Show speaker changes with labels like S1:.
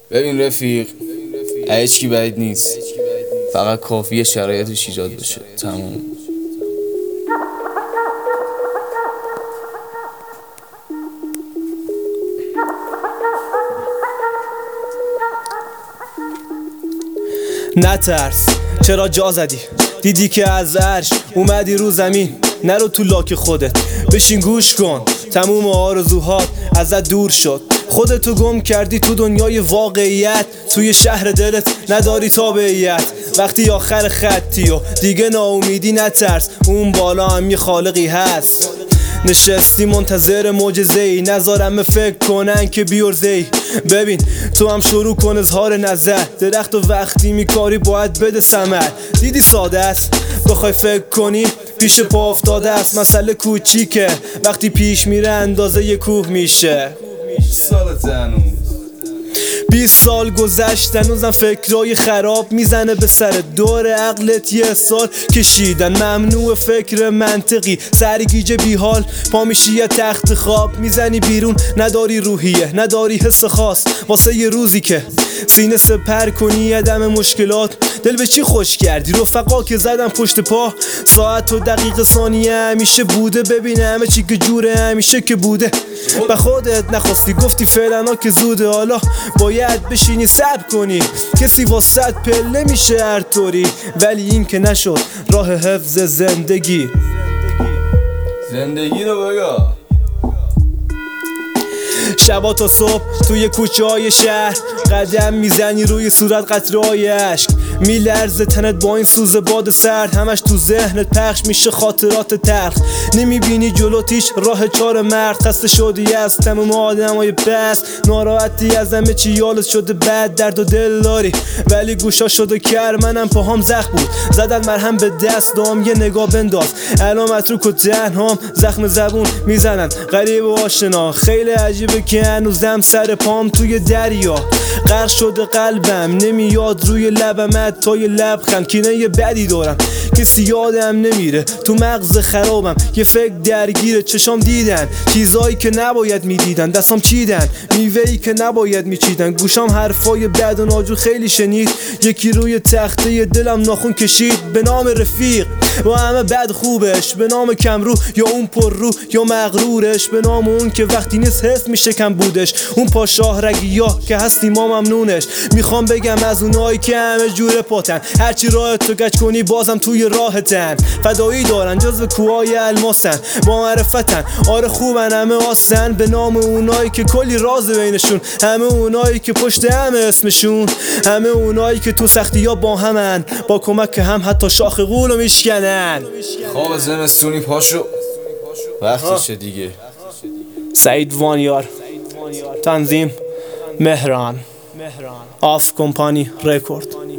S1: ببین رفیق، هیچکی بعید نیست، فقط کافیه شرایطش ایجاد بشه. تموم.
S2: نترس، چرا جا زدی؟ دیدی که از عرش اومدی رو زمین. نرو تو لاک خودت، بشین گوش کن. تموم آرزوهات ازت دور شد، خودتو گم کردی تو دنیای واقعیت. توی شهر دلت نداری تابعیت. وقتی آخر خطی و دیگه ناامیدی، نترس، اون بالا هم یه خالقی هست. نشستی منتظر معجزه‌ای، نذارم فکر کنن که بیورزه‌ای. ببین تو هم شروع کن اظهار نظر. درخت و وقتی میکاری باید بده ثمر. دیدی ساده است بخوای فکر کنی، پیش پا افتاده است. مسئله کوچیکه، وقتی پیش میره اندازه یه کوه میشه.
S1: سالت هنوز
S2: 20 سال گذشت، هنوزم فکرای خراب میزنه به سر دور عقلت. یه سال کشیدن، ممنوع فکر منطقی. سرگیجه بیحال، پا میشی یه تخت خواب. میزنی بیرون، نداری روحیه، نداری حس خاص واسه یه روزی که سینه سپر کنی. عدم مشکلات، دل به چی خوش کردی؟ رفقا که زدن پشت پا. ساعت و دقیقه ثانیه همیشه بوده. ببین همه چی که جوره همیشه که بوده. به خودت نخواستی، گفتی فعلا ها که زوده. حالا باید بشینی صبر کنی، کسی واسط پله میشه هر طوری. ولی این که نشد راه حفظ زندگی
S1: رو بگا.
S2: شبا تا صبح توی کوچه های شهر قدم میزنی، روی صورت قطره‌های اشک میلرزه تنت با این سوز باد سرد. همش تو ذهنت پخش میشه خاطرات تلخ. نمیبینی جلوت هیچ راه چار مرد. خسته شدی از تمام آدمای پس، ناراحتی از همه چی یالت شده بد. درد و دل داری ولی گوشا شده کر. منم پاهام زخم بود، زدن مرهم به دستام. یه نگاه بنداز علامت رو که تنهام. زخم زبون میزنن غریب و آشنا. خیلی عجیبه که هنوزم سر پام توی دریا. غرق شده قلبم، نمیاد روی لبم حتی یه لبخند. کینه یه بدی دارم، کسی یادم نمیره. تو مغز خرابم، یه فکر درگیره. چشام دیدن چیزایی که نباید میدیدن، دستام چیدن میوهی که نباید میچیدن. گوشام حرفای بد و ناجور خیلی شنید. یکی روی تخته دلم ناخون کشید به نام رفیق. با همه بد خوبش، به نام کمرو یا اون پر رو یا مغرورش. به نام اون که وقتی نیست حس میشه کم بودش. اون پاشاه رگیا که هستی ما ممنونش. میخوام بگم از اونایی که همه جوره پاتن، هرچی راه تو گچ کنی بازم توی راهتن. فدایی دارن جزو کوهای الماسن، با معرفتن آره خوبن همه آسن. به نام اونایی که کلی راز بینشون، همه اونایی که پشت همه اسمشون، همه اونایی که تو سختی ها با همن، با کمک هم حتی شاخ غولو میشکنن.
S1: خواب زمستونی پاشو، وقتشه دیگه.
S2: سعید وانیار، تنظیم مهران، آف کمپانی رکورد.